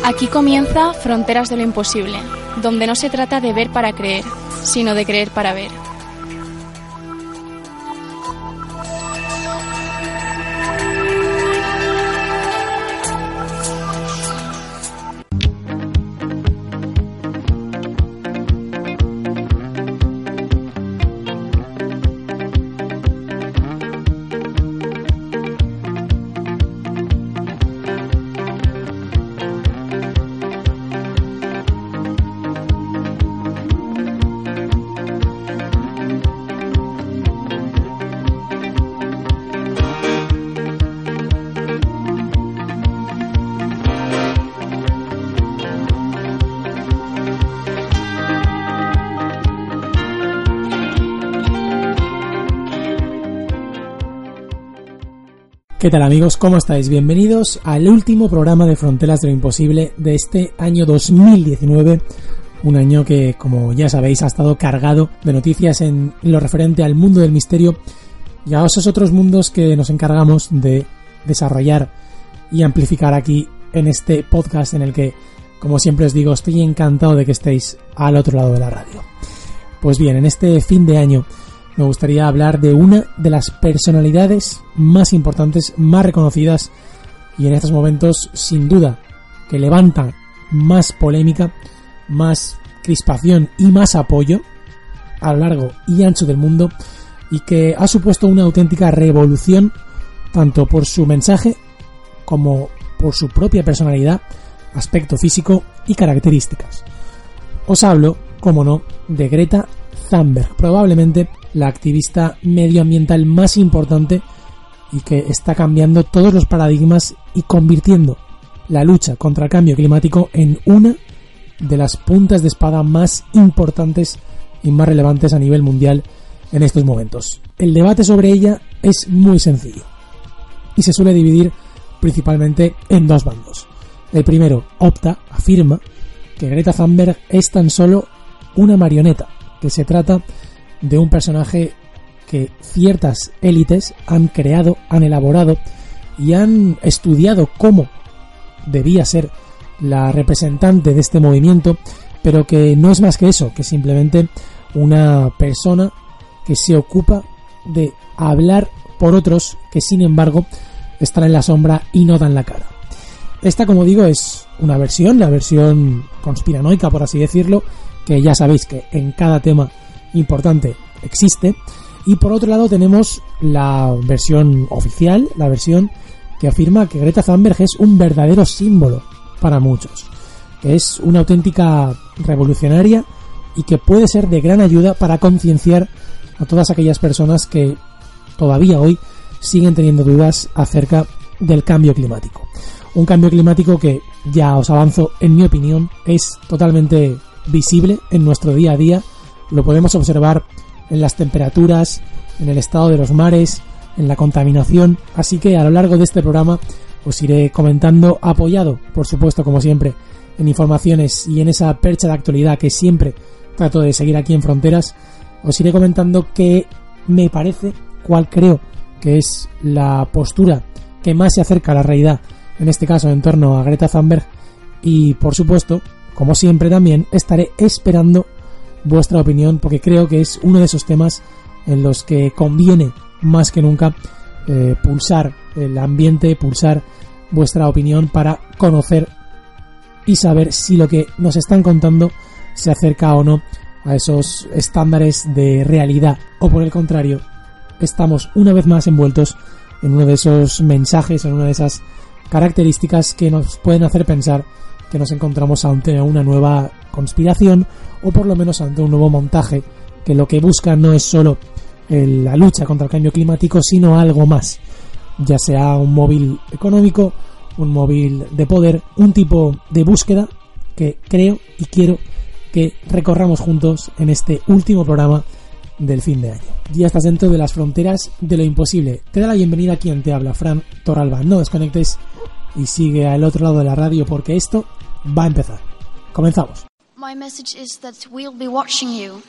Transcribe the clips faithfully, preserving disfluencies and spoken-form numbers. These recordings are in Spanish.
Aquí comienza Fronteras de lo Imposible, donde no se trata de ver para creer, sino de creer para ver. ¿Qué tal, amigos? ¿Cómo estáis? Bienvenidos al último programa de Fronteras de lo Imposible de este año dos mil diecinueve, un año que, como ya sabéis, ha estado cargado de noticias en lo referente al mundo del misterio y a esos otros mundos que nos encargamos de desarrollar y amplificar aquí en este podcast en el que, como siempre os digo, estoy encantado de que estéis al otro lado de la radio. Pues bien, en este fin de año me gustaría hablar de una de las personalidades más importantes, más reconocidas y en estos momentos, sin duda, que levantan más polémica, más crispación y más apoyo a lo largo y ancho del mundo y que ha supuesto una auténtica revolución tanto por su mensaje como por su propia personalidad, aspecto físico y características. Os hablo, como no, de Greta Thunberg, probablemente la activista medioambiental más importante y que está cambiando todos los paradigmas y convirtiendo la lucha contra el cambio climático en una de las puntas de espada más importantes y más relevantes a nivel mundial en estos momentos. El debate sobre ella es muy sencillo y se suele dividir principalmente en dos bandos. El primero opta, afirma, que Greta Thunberg es tan solo una marioneta, que se trata de un personaje que ciertas élites han creado, han elaborado y han estudiado cómo debía ser la representante de este movimiento, pero que no es más que eso, que simplemente una persona que se ocupa de hablar por otros que, sin embargo, están en la sombra y no dan la cara. Esta, como digo, es una versión, la versión conspiranoica, por así decirlo, que ya sabéis que en cada tema importante existe, y por otro lado tenemos la versión oficial, la versión que afirma que Greta Thunberg es un verdadero símbolo para muchos, que es una auténtica revolucionaria y que puede ser de gran ayuda para concienciar a todas aquellas personas que todavía hoy siguen teniendo dudas acerca del cambio climático. Un cambio climático que, ya os avanzo, en mi opinión, es totalmente visible en nuestro día a día. Lo podemos observar en las temperaturas, en el estado de los mares, en la contaminación, así que a lo largo de este programa os iré comentando, apoyado, por supuesto, como siempre, en informaciones y en esa percha de actualidad que siempre trato de seguir aquí en Fronteras. Os iré comentando qué me parece, cuál creo que es la postura que más se acerca a la realidad, en este caso en torno a Greta Thunberg, y por supuesto, como siempre también, estaré esperando vuestra opinión porque creo que es uno de esos temas en los que conviene más que nunca eh, pulsar el ambiente, pulsar vuestra opinión para conocer y saber si lo que nos están contando se acerca o no a esos estándares de realidad, o por el contrario, estamos una vez más envueltos en uno de esos mensajes, en una de esas características que nos pueden hacer pensar que nos encontramos ante una nueva conspiración o por lo menos ante un nuevo montaje que lo que busca no es solo el, la lucha contra el cambio climático, sino algo más, ya sea un móvil económico, un móvil de poder, un tipo de búsqueda que creo y quiero que recorramos juntos en este último programa del fin de año. Ya estás dentro de las fronteras de lo imposible. Te da la bienvenida a quien te habla, Fran Torralba. No desconectes y sigue al otro lado de la radio porque esto va a empezar. Comenzamos. My message is that we'll be watching you.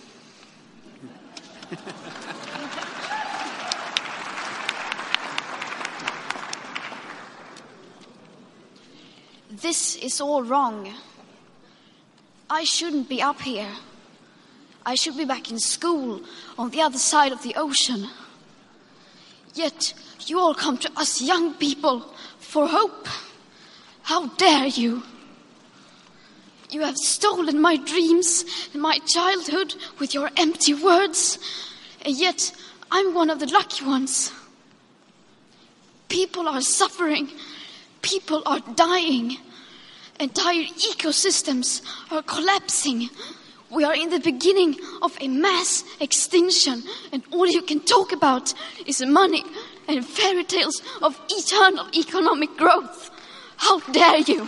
This this is all wrong. I shouldn't be up here. I should be back in school on the other side of the ocean. Yet you all come to us young people for hope. How dare you? You have stolen my dreams and my childhood with your empty words, and yet I'm one of the lucky ones. People are suffering. People are dying. Entire ecosystems are collapsing. We are in the beginning of a mass extinction, and all you can talk about is money and fairy tales of eternal economic growth. How dare you?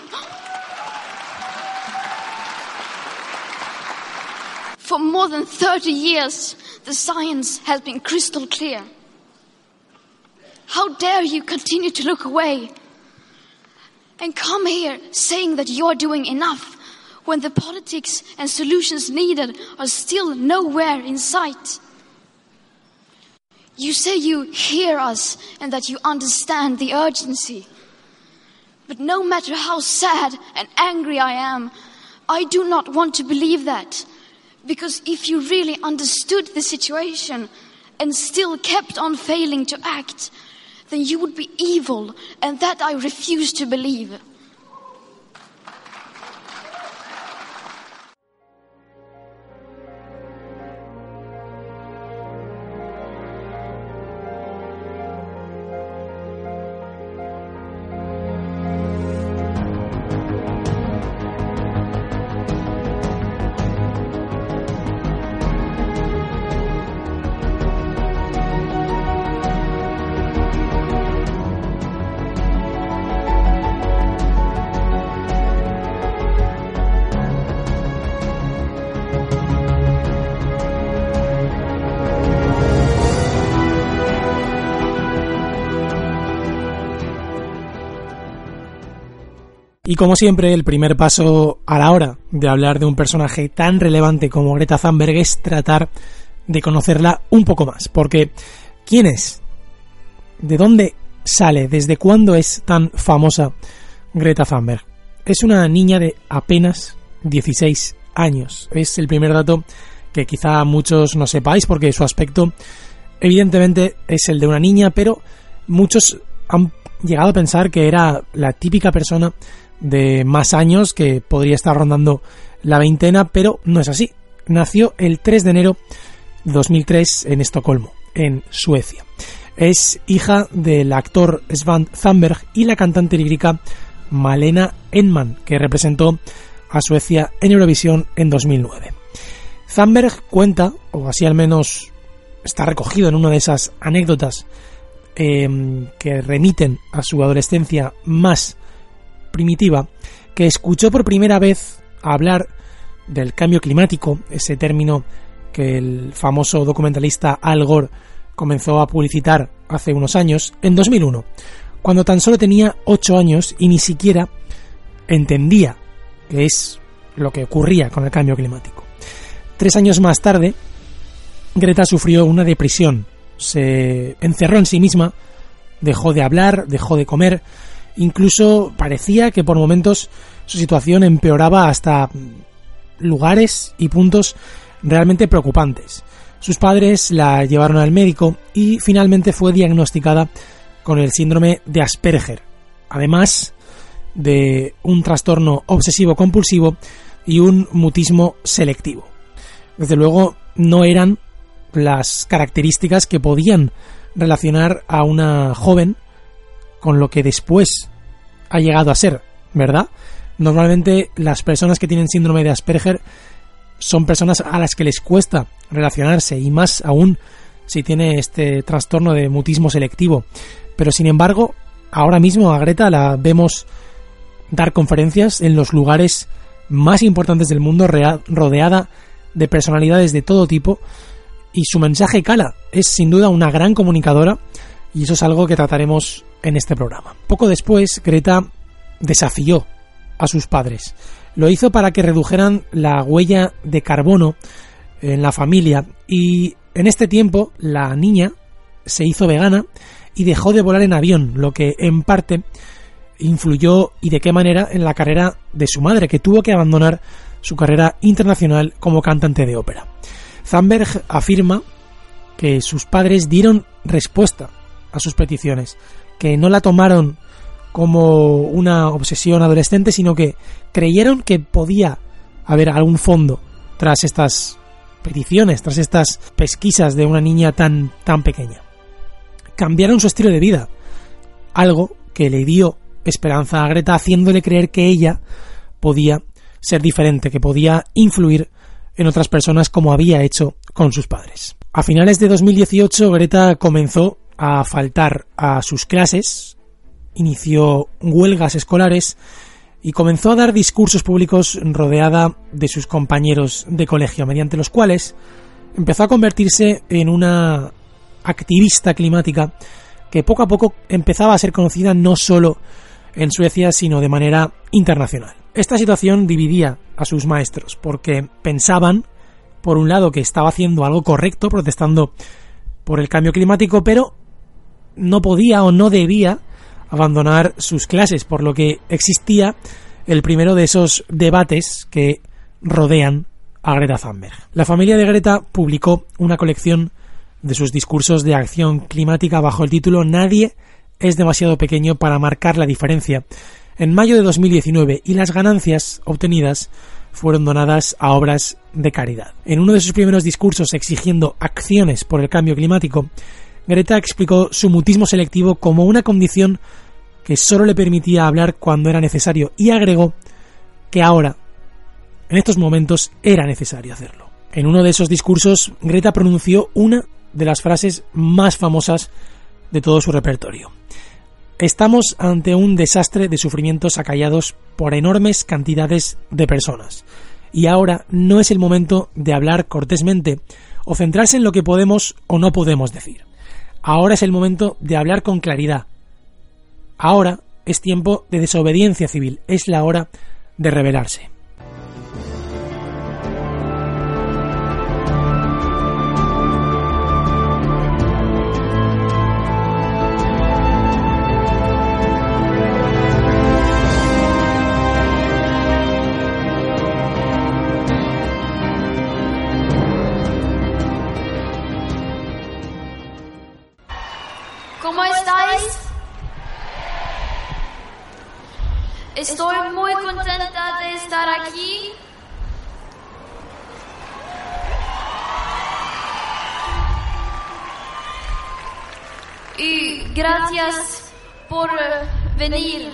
For more than thirty years, the science has been crystal clear. How dare you continue to look away and come here saying that you're doing enough when the politics and solutions needed are still nowhere in sight? You say you hear us and that you understand the urgency. But no matter how sad and angry I am, I do not want to believe that. Because if you really understood the situation and still kept on failing to act, then you would be evil, and that I refuse to believe. Y como siempre, el primer paso a la hora de hablar de un personaje tan relevante como Greta Thunberg es tratar de conocerla un poco más. Porque, ¿quién es? ¿De dónde sale? ¿Desde cuándo es tan famosa Greta Thunberg? Es una niña de apenas dieciséis años. Es el primer dato que quizá muchos no sepáis, porque su aspecto evidentemente es el de una niña, pero muchos han llegado a pensar que era la típica persona de más años que podría estar rondando la veintena, pero no es así. Nació el tres de enero de dos mil tres en Estocolmo, en Suecia. Es hija del actor Svan Thunberg y la cantante lírica Malena Enman, que representó a Suecia en Eurovisión en dos mil nueve. Thunberg cuenta, o así al menos está recogido en una de esas anécdotas eh, que remiten a su adolescencia más primitiva, que escuchó por primera vez hablar del cambio climático, ese término que el famoso documentalista Al Gore comenzó a publicitar hace unos años, en dos mil uno, cuando tan solo tenía ocho años y ni siquiera entendía qué es lo que ocurría con el cambio climático. Tres años más tarde, Greta sufrió una depresión, se encerró en sí misma, dejó de hablar, dejó de comer. Incluso parecía que por momentos su situación empeoraba hasta lugares y puntos realmente preocupantes. Sus padres la llevaron al médico y finalmente fue diagnosticada con el síndrome de Asperger, además de un trastorno obsesivo-compulsivo y un mutismo selectivo. Desde luego no eran las características que podían relacionar a una joven con lo que después ha llegado a ser, ¿verdad? Normalmente las personas que tienen síndrome de Asperger son personas a las que les cuesta relacionarse, y más aún si tiene este trastorno de mutismo selectivo. Pero sin embargo, ahora mismo a Greta la vemos dar conferencias en los lugares más importantes del mundo, rodeada de personalidades de todo tipo, y su mensaje cala. Es sin duda una gran comunicadora, y eso es algo que trataremos en este programa. Poco después, Greta desafió a sus padres. Lo hizo para que redujeran la huella de carbono en la familia, y en este tiempo la niña se hizo vegana y dejó de volar en avión, lo que en parte influyó y de qué manera en la carrera de su madre, que tuvo que abandonar su carrera internacional como cantante de ópera. Thunberg afirma que sus padres dieron respuesta a sus peticiones, que no la tomaron como una obsesión adolescente, sino que creyeron que podía haber algún fondo tras estas peticiones, tras estas pesquisas de una niña tan, tan pequeña. Cambiaron su estilo de vida, algo que le dio esperanza a Greta, haciéndole creer que ella podía ser diferente, que podía influir en otras personas como había hecho con sus padres. A finales de dos mil dieciocho, Greta comenzó a faltar a sus clases, inició huelgas escolares y comenzó a dar discursos públicos rodeada de sus compañeros de colegio, mediante los cuales empezó a convertirse en una activista climática que poco a poco empezaba a ser conocida no solo en Suecia, sino de manera internacional. Esta situación dividía a sus maestros, porque pensaban, por un lado, que estaba haciendo algo correcto, protestando por el cambio climático, pero no podía o no debía abandonar sus clases, por lo que existía el primero de esos debates que rodean a Greta Thunberg. La familia de Greta publicó una colección de sus discursos de acción climática bajo el título Nadie es demasiado pequeño para marcar la diferencia, en mayo de dos mil diecinueve, y las ganancias obtenidas fueron donadas a obras de caridad. En uno de sus primeros discursos exigiendo acciones por el cambio climático, Greta explicó su mutismo selectivo como una condición que solo le permitía hablar cuando era necesario, y agregó que ahora, en estos momentos, era necesario hacerlo. En uno de esos discursos, Greta pronunció una de las frases más famosas de todo su repertorio. Estamos ante un desastre de sufrimientos acallados por enormes cantidades de personas, y ahora no es el momento de hablar cortésmente o centrarse en lo que podemos o no podemos decir. Ahora es el momento de hablar con claridad. Ahora es tiempo de desobediencia civil, es la hora de rebelarse. ¿Cómo estáis? Estoy muy contenta de estar aquí. Y gracias por uh, venir.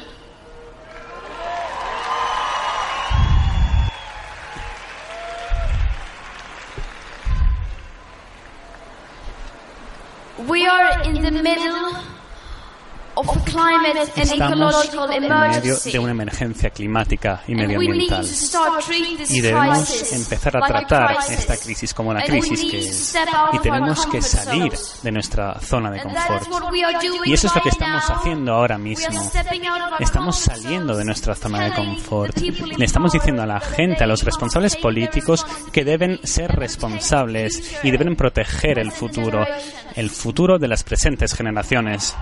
We are in the middle of a climate and ecological en medio emergency. de una emergencia climática y And we need to medioambiental. start treating this Y debemos crisis empezar a like a tratar crisis. esta crisis como la And we crisis need que to es. step out Y of our tenemos que comfort salir zones. de nuestra zona de And that is confort. what we are doing Y eso es lo que right estamos now. haciendo ahora We are mismo. stepping out of our Estamos comfort saliendo de zones, nuestra zona de telling confort. the people in Le estamos power diciendo a la that gente, they a los must responsables take their políticos, que deben ser and responsables protect the y future deben proteger el of the futuro, generations. el futuro de las presentes generaciones.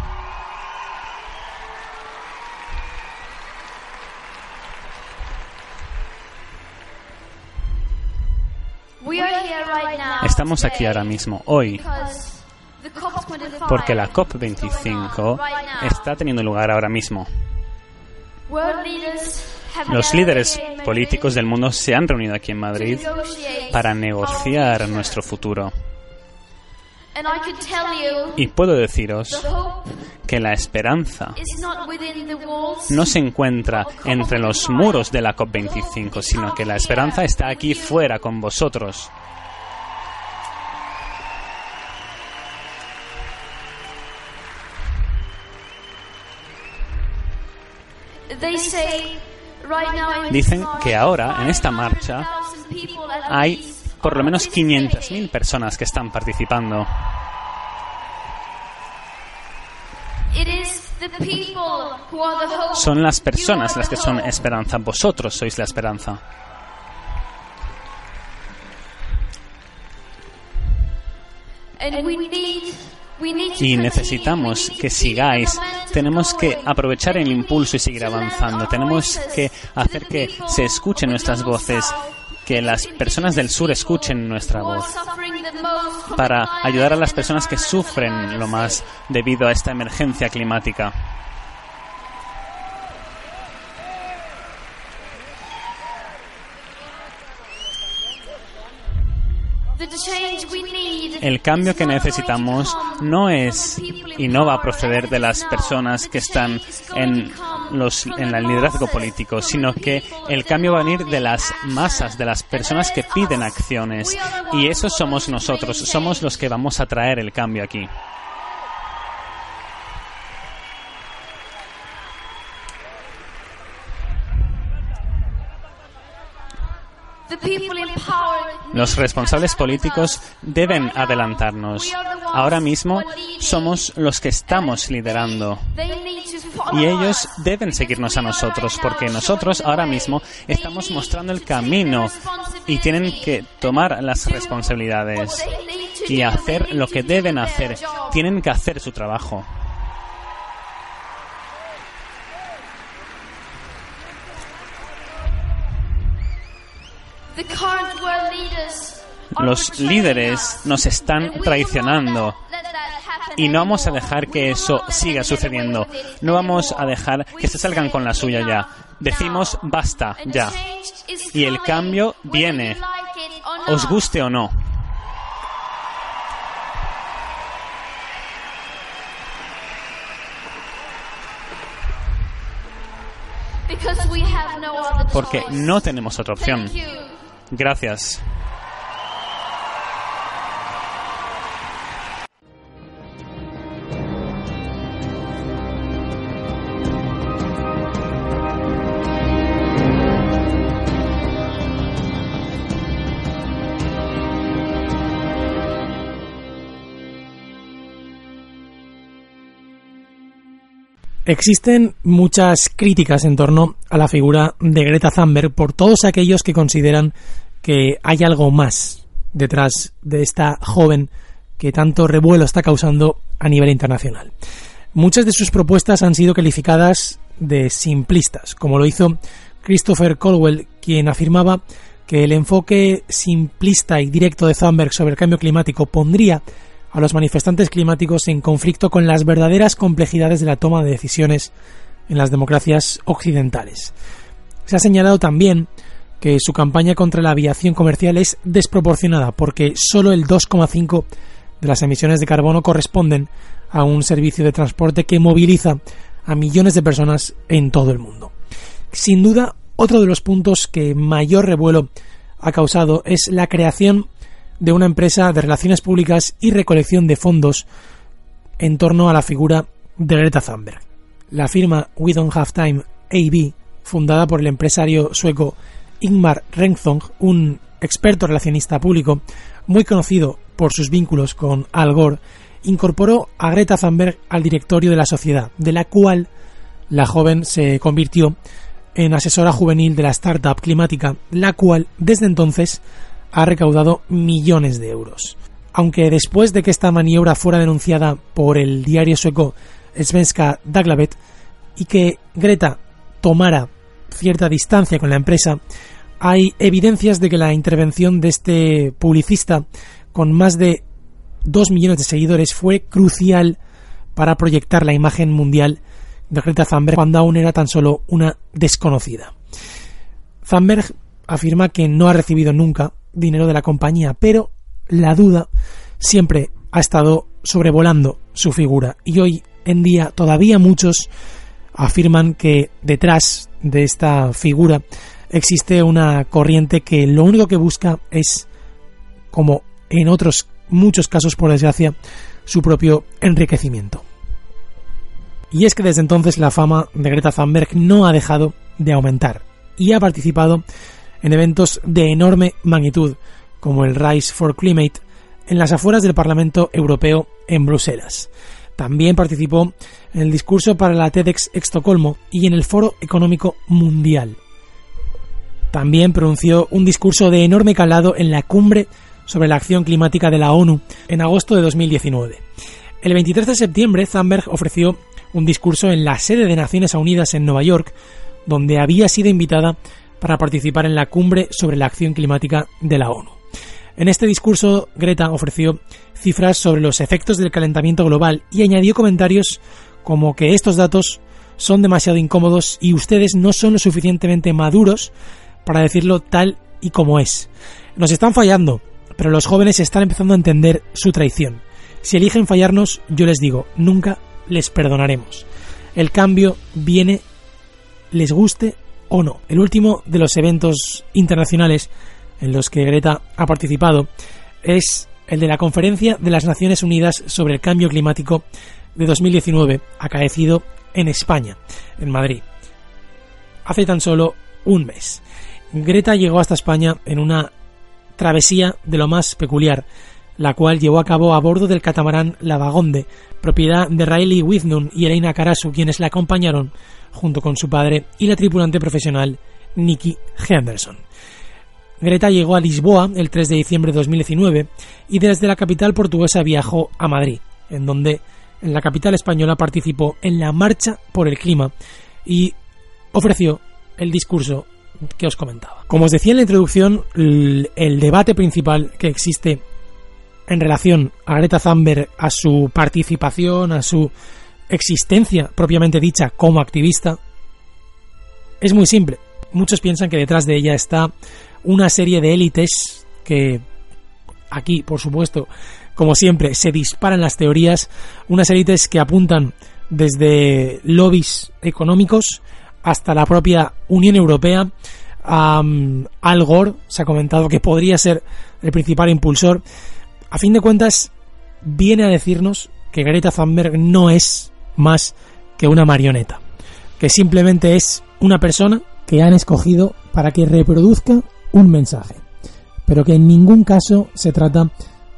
We are here right now Estamos aquí today ahora mismo, hoy, because the COP twenty-five porque la COP is veinticinco going on right now. está teniendo lugar ahora mismo. World leaders have Los gathered líderes here in Madrid políticos del mundo se han reunido aquí en to Madrid negotiate para our negociar future. nuestro futuro. And I could tell you, Y puedo deciros the hope que la esperanza is not within the walls. no se encuentra entre los muros de la COP veinticinco, sino que la esperanza está aquí fuera con vosotros. They say right now in Dicen this march, que ahora, en esta marcha, five hundred thousand people at hay least por lo are menos quinientas mil participating. personas que están participando. It is the people who are the hope. Son las personas You are las que the son hope. esperanza. Vosotros sois la esperanza. And we need y necesitamos que sigáis. Tenemos que aprovechar el impulso y seguir avanzando. Tenemos que hacer que se escuchen nuestras voces, que las personas del sur escuchen nuestra voz, para ayudar a las personas que sufren lo más debido a esta emergencia climática. El cambio que necesitamos no es y no va a proceder de las personas que están en, los, en el liderazgo político, sino que el cambio va a venir de las masas, de las personas que piden acciones. Y esos somos nosotros, somos los que vamos a traer el cambio aquí. Los responsables políticos deben adelantarnos. Ahora mismo somos los que estamos liderando. Y ellos deben seguirnos a nosotros, porque nosotros ahora mismo estamos mostrando el camino y tienen que tomar las responsabilidades y hacer lo que deben hacer. Tienen que hacer su trabajo. Los líderes nos están traicionando y no vamos a dejar que eso siga sucediendo. No vamos a dejar que se salgan con la suya ya. Decimos basta ya. Y el cambio viene, os guste o no. Porque no tenemos otra opción. Gracias. Existen muchas críticas en torno a la figura de Greta Thunberg por todos aquellos que consideran que hay algo más detrás de esta joven que tanto revuelo está causando a nivel internacional. Muchas de sus propuestas han sido calificadas de simplistas, como lo hizo Christopher Colwell, quien afirmaba que el enfoque simplista y directo de Thunberg sobre el cambio climático pondría a los manifestantes climáticos en conflicto con las verdaderas complejidades de la toma de decisiones en las democracias occidentales. Se ha señalado también que su campaña contra la aviación comercial es desproporcionada porque solo el dos coma cinco por ciento de las emisiones de carbono corresponden a un servicio de transporte que moviliza a millones de personas en todo el mundo. Sin duda, otro de los puntos que mayor revuelo ha causado es la creación de una empresa de relaciones públicas y recolección de fondos en torno a la figura de Greta Thunberg. La firma We Don't Have Time A B, fundada por el empresario sueco Ingmar Rentzong, un experto relacionista público muy conocido por sus vínculos con Al Gore, incorporó a Greta Thunberg al directorio de la sociedad, de la cual la joven se convirtió en asesora juvenil de la startup climática, la cual desde entonces ha recaudado millones de euros. Aunque después de que esta maniobra fuera denunciada por el diario sueco Svenska Dagbladet y que Greta tomara cierta distancia con la empresa, hay evidencias de que la intervención de este publicista con más de dos millones de seguidores fue crucial para proyectar la imagen mundial de Greta Thunberg cuando aún era tan solo una desconocida. Thunberg afirma que no ha recibido nunca dinero de la compañía, pero la duda siempre ha estado sobrevolando su figura y hoy en día todavía muchos afirman que detrás de esta figura existe una corriente que lo único que busca es, como en otros muchos casos por desgracia, su propio enriquecimiento. Y es que desde entonces la fama de Greta Thunberg no ha dejado de aumentar y ha participado en eventos de enorme magnitud, como el Rise for Climate, en las afueras del Parlamento Europeo en Bruselas. También participó en el discurso para la TEDx Estocolmo y en el Foro Económico Mundial. También pronunció un discurso de enorme calado en la cumbre sobre la acción climática de la ONU en agosto de dos mil diecinueve. El veintitrés de septiembre, Thunberg ofreció un discurso en la sede de Naciones Unidas en Nueva York, donde había sido invitada para participar en la cumbre sobre la acción climática de la ONU. En este discurso, Greta ofreció cifras sobre los efectos del calentamiento global y añadió comentarios como que estos datos son demasiado incómodos y ustedes no son lo suficientemente maduros para decirlo tal y como es. Nos están fallando, pero los jóvenes están empezando a entender su traición. Si eligen fallarnos, yo les digo, nunca les perdonaremos. El cambio viene, les guste o no. El último de los eventos internacionales en los que Greta ha participado es el de la Conferencia de las Naciones Unidas sobre el Cambio Climático de dos mil diecinueve, acaecido en España, en Madrid, hace tan solo un mes. Greta llegó hasta España en una travesía de lo más peculiar, la cual llevó a cabo a bordo del catamarán La Vagonde, propiedad de Riley Witherspoon y Elena Carasu, quienes la acompañaron junto con su padre y la tripulante profesional Nikki Henderson. Greta llegó a Lisboa el tres de diciembre de dos mil diecinueve y desde la capital portuguesa viajó a Madrid, en donde en la capital española participó en la Marcha por el Clima y ofreció el discurso que os comentaba. Como os decía en la introducción, el, el debate principal que existe en relación a Greta Thunberg, a su participación, a su existencia propiamente dicha como activista, es muy simple. Muchos piensan que detrás de ella está una serie de élites que aquí, por supuesto, como siempre, se disparan las teorías, unas élites que apuntan desde lobbies económicos hasta la propia Unión Europea. Um, Al Gore se ha comentado que podría ser el principal impulsor. A fin de cuentas, viene a decirnos que Greta Thunberg no es más que una marioneta, que simplemente es una persona que han escogido para que reproduzca un mensaje, pero que en ningún caso se trata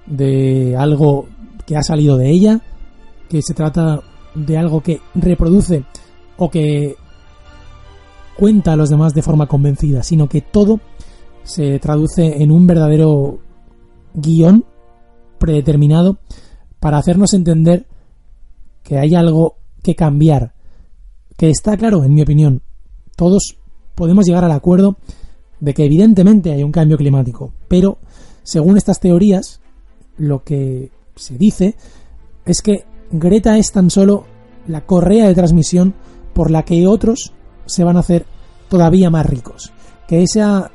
de algo que ha salido de ella, que se trata de algo que reproduce o que cuenta a los demás de forma convencida, sino que todo se traduce en un verdadero guión predeterminado para hacernos entender que hay algo que cambiar, que está claro, en mi opinión. Todos podemos llegar al acuerdo de que evidentemente hay un cambio climático, pero según estas teorías, lo que se dice es que Greta es tan solo la correa de transmisión por la que otros se van a hacer todavía más ricos, que esa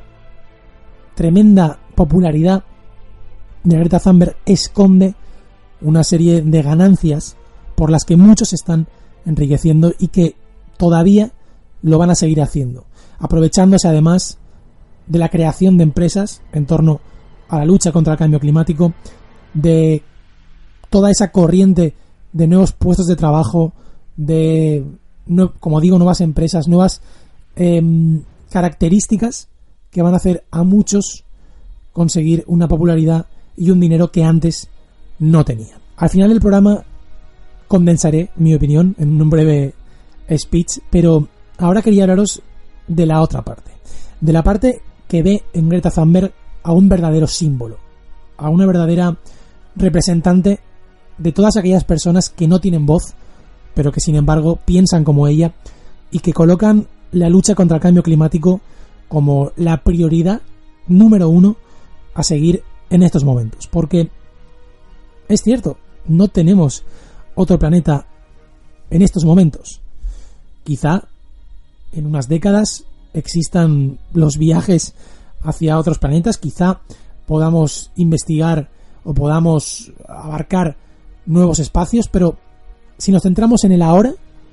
tremenda popularidad de Greta Thunberg esconde una serie de ganancias por las que muchos están enriqueciendo y que todavía lo van a seguir haciendo, aprovechándose además de la creación de empresas en torno a la lucha contra el cambio climático, de toda esa corriente de nuevos puestos de trabajo, de, no, como digo, nuevas empresas, nuevas eh, características que van a hacer a muchos conseguir una popularidad y un dinero que antes no tenían. Al final del programa condensaré mi opinión en un breve speech, pero ahora quería hablaros de la otra parte, de la parte que ve en Greta Thunberg a un verdadero símbolo, a una verdadera representante de todas aquellas personas que no tienen voz, pero que sin embargo piensan como ella y que colocan la lucha contra el cambio climático como la prioridad número uno a seguir en estos momentos. Porque es cierto, no tenemos otro planeta en estos momentos. Quizá en unas décadas existan los viajes hacia otros planetas, quizá podamos investigar o podamos abarcar nuevos espacios, pero si nos centramos en el ahora,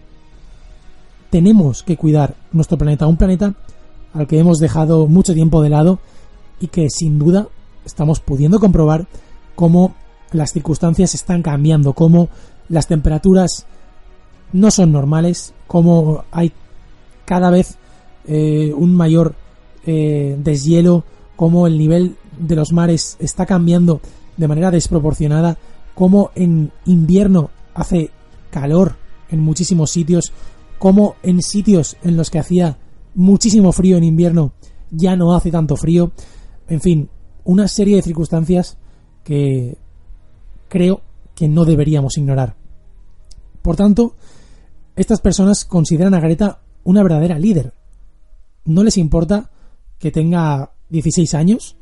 tenemos que cuidar nuestro planeta, un planeta al que hemos dejado mucho tiempo de lado y que sin duda estamos pudiendo comprobar cómo las circunstancias están cambiando, cómo las temperaturas no son normales, cómo hay cada vez eh, un mayor eh, deshielo, cómo el nivel de los mares está cambiando de manera desproporcionada, cómo en invierno hace calor en muchísimos sitios, cómo en sitios en los que hacía muchísimo frío en invierno ya no hace tanto frío. En fin, una serie de circunstancias que creo que no deberíamos ignorar. Por tanto, estas personas consideran a Greta una verdadera líder. No les importa que tenga dieciséis años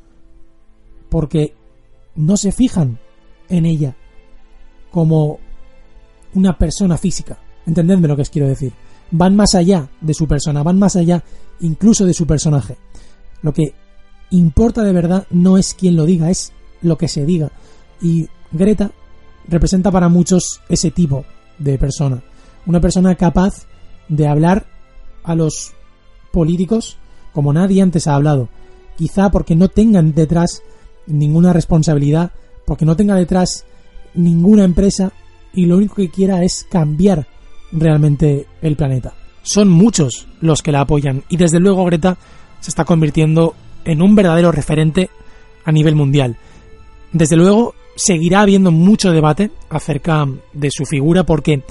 porque no se fijan en ella como una persona física. Entendedme lo que os quiero decir. Van más allá de su persona, van más allá incluso de su personaje. Lo que importa de verdad no es quién lo diga, es lo que se diga. Y Greta representa para muchos ese tipo de persona. Una persona capaz de hablar a los políticos como nadie antes ha hablado. Quizá porque no tengan detrás ninguna responsabilidad, porque no tenga detrás ninguna empresa y lo único que quiera es cambiar realmente el planeta. Son muchos los que la apoyan y desde luego Greta se está convirtiendo en un verdadero referente a nivel mundial. Desde luego seguirá habiendo mucho debate acerca de su figura porque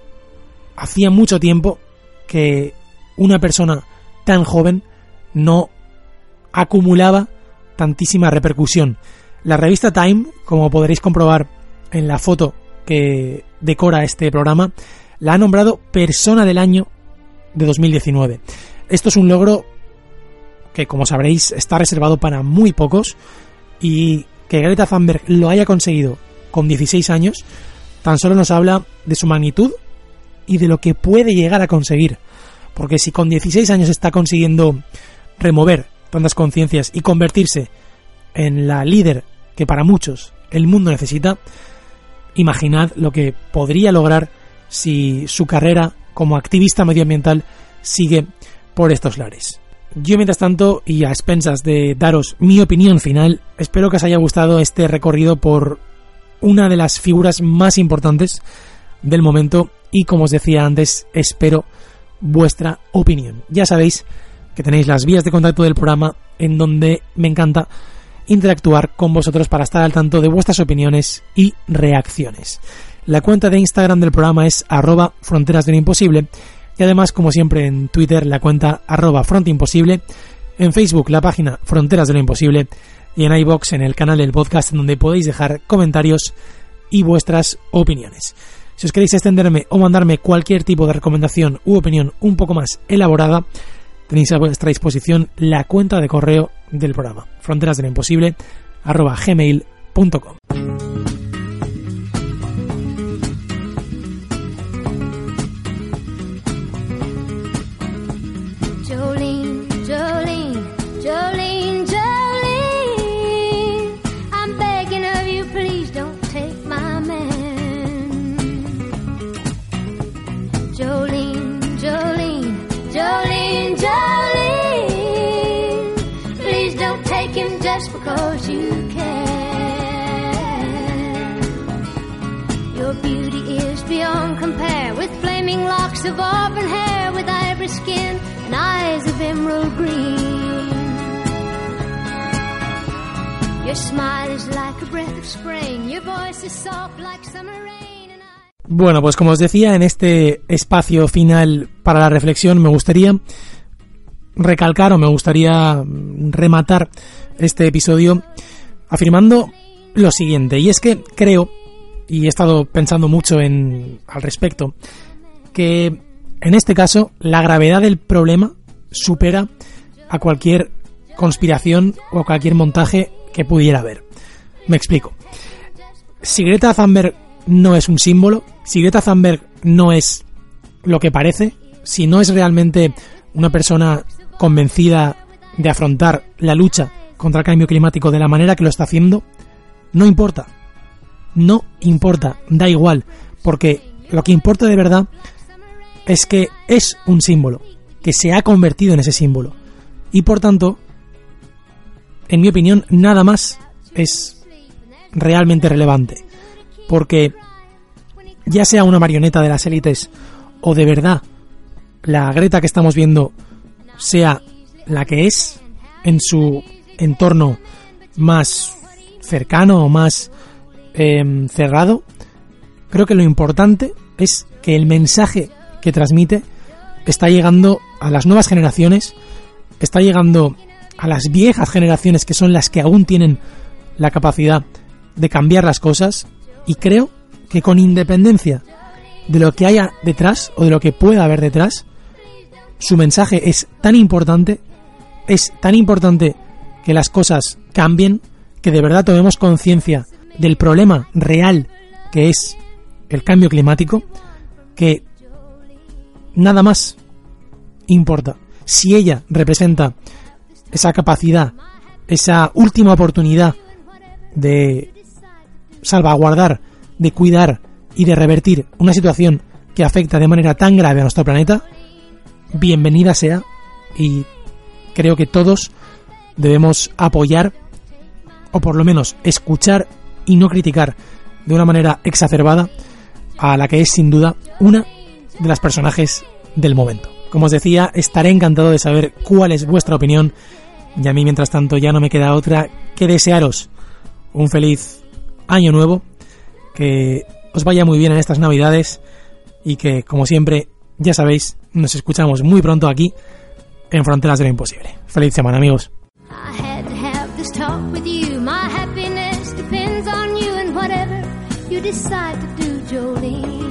hacía mucho tiempo que una persona tan joven no acumulaba tantísima repercusión. La revista Time, como podréis comprobar en la foto que decora este programa, la ha nombrado Persona del Año de dos mil diecinueve. Esto es un logro que, como sabréis, está reservado para muy pocos y que Greta Thunberg lo haya conseguido con dieciséis años tan solo nos habla de su magnitud y de lo que puede llegar a conseguir. Porque si con dieciséis años está consiguiendo remover tantas conciencias y convertirse en la líder que para muchos el mundo necesita, imaginad lo que podría lograr si su carrera como activista medioambiental sigue por estos lares. Yo, mientras tanto, y a expensas de daros mi opinión final, espero que os haya gustado este recorrido por una de las figuras más importantes del momento y, como os decía antes, espero vuestra opinión. Ya sabéis que tenéis las vías de contacto del programa en donde me encanta interactuar con vosotros para estar al tanto de vuestras opiniones y reacciones. La cuenta de Instagram del programa es arroba fronteras de lo imposible y además, como siempre, en Twitter la cuenta arroba frontimposible, en Facebook la página Fronteras de lo Imposible y en iVoox en el canal del podcast donde podéis dejar comentarios y vuestras opiniones. Si os queréis extenderme o mandarme cualquier tipo de recomendación u opinión un poco más elaborada, tenéis a vuestra disposición la cuenta de correo del programa, fronteras de lo imposible arroba gmail punto com. Jolene, Jolene, Jolene, Jolene, I'm begging of you, please don't take my man. Jolene, Jolene, Jolene, Jolene, please don't take him just because you can. Your beauty is beyond compare, with flaming locks of auburn hair, with ivory skin and eyes of emerald green. Your smile is like a breath of spring, your voice is soft like summer rain. And I... Bueno, pues como os decía, en este espacio final para la reflexión me gustaría recalcar o me gustaría rematar este episodio afirmando lo siguiente, y es que creo, y he estado pensando mucho en al respecto, que en este caso la gravedad del problema supera a cualquier conspiración o a cualquier montaje que pudiera haber. Me explico. Si Greta Thunberg no es un símbolo, si Greta Thunberg no es lo que parece, si no es realmente una persona convencida de afrontar la lucha contra el cambio climático de la manera que lo está haciendo, no importa. No importa, da igual, porque lo que importa de verdad es que es un símbolo, que se ha convertido en ese símbolo. Y por tanto, en mi opinión, nada más es realmente relevante. Porque ya sea una marioneta de las élites o de verdad la Greta que estamos viendo sea la que es en su entorno más cercano o más eh, cerrado, creo que lo importante es que el mensaje que transmite está llegando a las nuevas generaciones, está llegando a las viejas generaciones que son las que aún tienen la capacidad de cambiar las cosas, y creo que con independencia de lo que haya detrás o de lo que pueda haber detrás, su mensaje es tan importante, es tan importante que las cosas cambien, que de verdad tomemos conciencia del problema real que es el cambio climático, que nada más importa. Si ella representa esa capacidad, esa última oportunidad de salvaguardar, de cuidar y de revertir una situación que afecta de manera tan grave a nuestro planeta, bienvenida sea, y creo que todos debemos apoyar, o por lo menos escuchar y no criticar de una manera exacerbada a la que es sin duda una de las personajes del momento. Como os decía, estaré encantado de saber cuál es vuestra opinión, y a mí mientras tanto ya no me queda otra que desearos un feliz año nuevo, que os vaya muy bien en estas navidades y que, como siempre, ya sabéis, nos escuchamos muy pronto aquí en Fronteras de lo Imposible. Feliz semana, amigos. I had to have this talk with you. My happiness depends on you and whatever you decide to do, Jolene.